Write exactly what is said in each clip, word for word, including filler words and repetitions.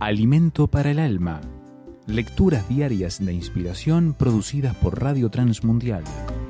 Alimento para el alma. Lecturas diarias de inspiración producidas por Radio Transmundial.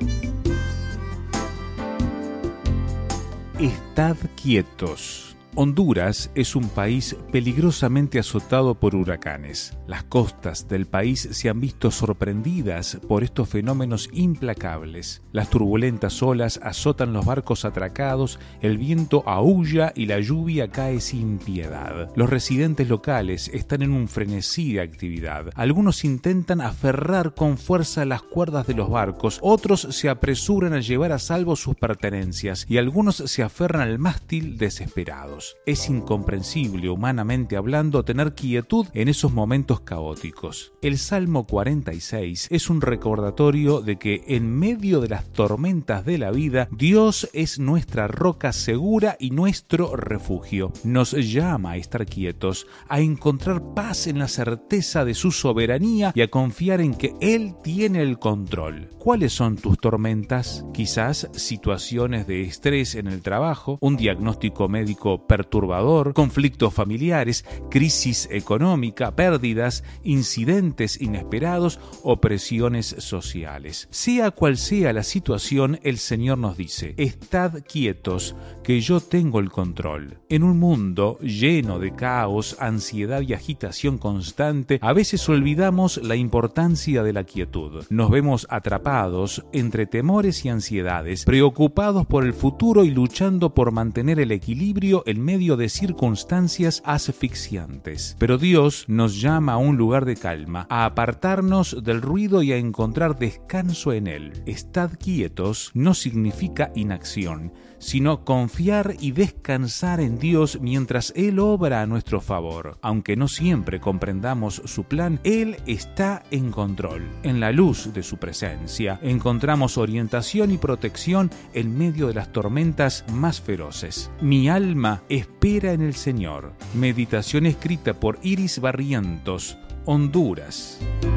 Estad quietos. Honduras es un país peligrosamente azotado por huracanes. Las costas del país se han visto sorprendidas por estos fenómenos implacables. Las turbulentas olas azotan los barcos atracados, el viento aúlla y la lluvia cae sin piedad. Los residentes locales están en un frenesí de actividad. Algunos intentan aferrar con fuerza las cuerdas de los barcos, otros se apresuran a llevar a salvo sus pertenencias y algunos se aferran al mástil desesperados. Es incomprensible, humanamente hablando, tener quietud en esos momentos caóticos. El Salmo cuarenta y seis es un recordatorio de que en medio de las tormentas de la vida, Dios es nuestra roca segura y nuestro refugio. Nos llama a estar quietos, a encontrar paz en la certeza de su soberanía y a confiar en que Él tiene el control. ¿Cuáles son tus tormentas? Quizás situaciones de estrés en el trabajo, un diagnóstico médico perturbador, conflictos familiares, crisis económica, pérdidas, incidentes inesperados o presiones sociales. Sea cual sea la situación, el Señor nos dice: estad quietos, que yo tengo el control. En un mundo lleno de caos, ansiedad y agitación constante, a veces olvidamos la importancia de la quietud. Nos vemos atrapados entre temores y ansiedades, preocupados por el futuro y luchando por mantener el equilibrio en medio de circunstancias asfixiantes. Pero Dios nos llama a un lugar de calma, a apartarnos del ruido y a encontrar descanso en Él. Estad quietos no significa inacción, sino confiar y descansar en Dios mientras Él obra a nuestro favor. Aunque no siempre comprendamos su plan, Él está en control. En la luz de su presencia encontramos orientación y protección en medio de las tormentas más feroces. Mi alma espera en el Señor. Meditación escrita por Iris Barrientos, Honduras.